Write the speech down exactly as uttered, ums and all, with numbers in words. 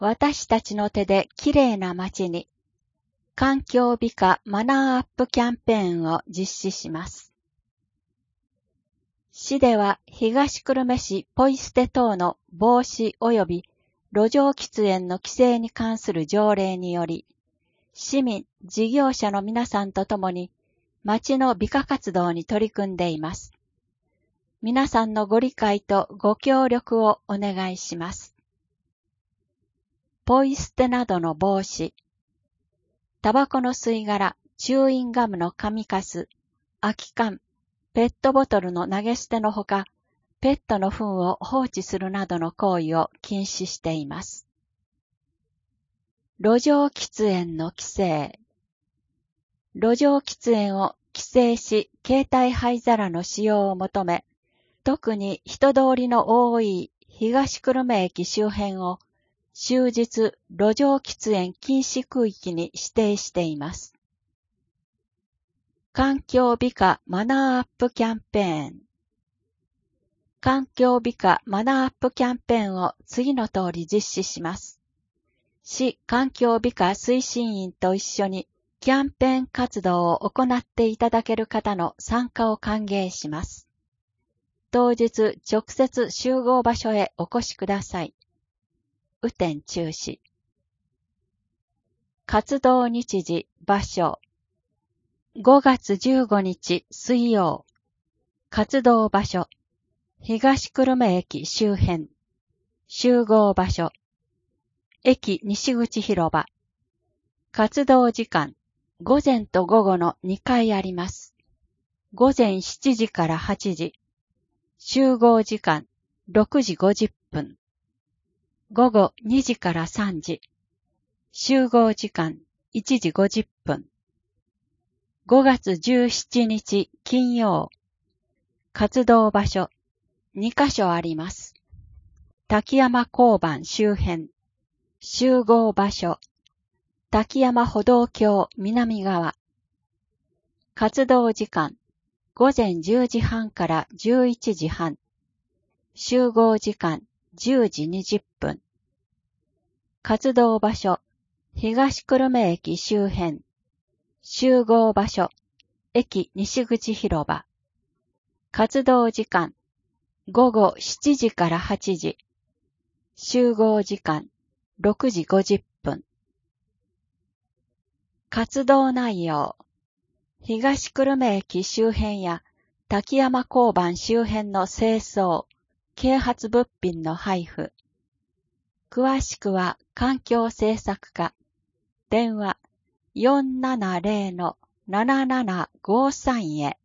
私たちの手できれいな街に、環境美化マナーアップキャンペーンを実施します。市では東久留米市ポイ捨て等の防止及び路上喫煙の規制に関する条例により、市民、事業者の皆さんと共に街の美化活動に取り組んでいます。皆さんのご理解とご協力をお願いします。ポイ捨てなどの防止、タバコの吸い殻、チューインガムの紙かす、空き缶、ペットボトルの投げ捨てのほか、ペットの糞を放置するなどの行為を禁止しています。路上喫煙の規制。路上喫煙を規制し、携帯灰皿の使用を求め、特に人通りの多い東久留米駅周辺を終日路上喫煙禁止区域に指定しています。環境美化マナーアップキャンペーン。環境美化マナーアップキャンペーンを次の通り実施します。市環境美化推進員と一緒にキャンペーン活動を行っていただける方の参加を歓迎します。当日直接集合場所へお越しください。雨天中止。活動日時、場所。ごがつじゅうごにち水曜。活動場所。東久留米駅周辺。集合場所。駅西口広場。活動時間。午前と午後のにかいあります。午前しちじからはちじ。集合時間。ろくじごじゅっぷん。午後にじからさんじ。集合時間。いちじごじゅっぷん。ごがつじゅうしちにち金曜。活動場所。にかしょあります。滝山交番周辺。集合場所。滝山歩道橋南側。活動時間。ごぜんじゅうじはんからじゅういちじはん。集合時間。じゅうじにじゅっぷん。活動場所。東久留米駅周辺。集合場所。駅西口広場。活動時間。午後しちじからはちじ。集合時間。ろくじごじゅっぷん。活動内容。東久留米駅周辺や滝山交番周辺の清掃、啓発物品の配布。詳しくは環境政策課。電話 よんななぜろのななななごさん へ。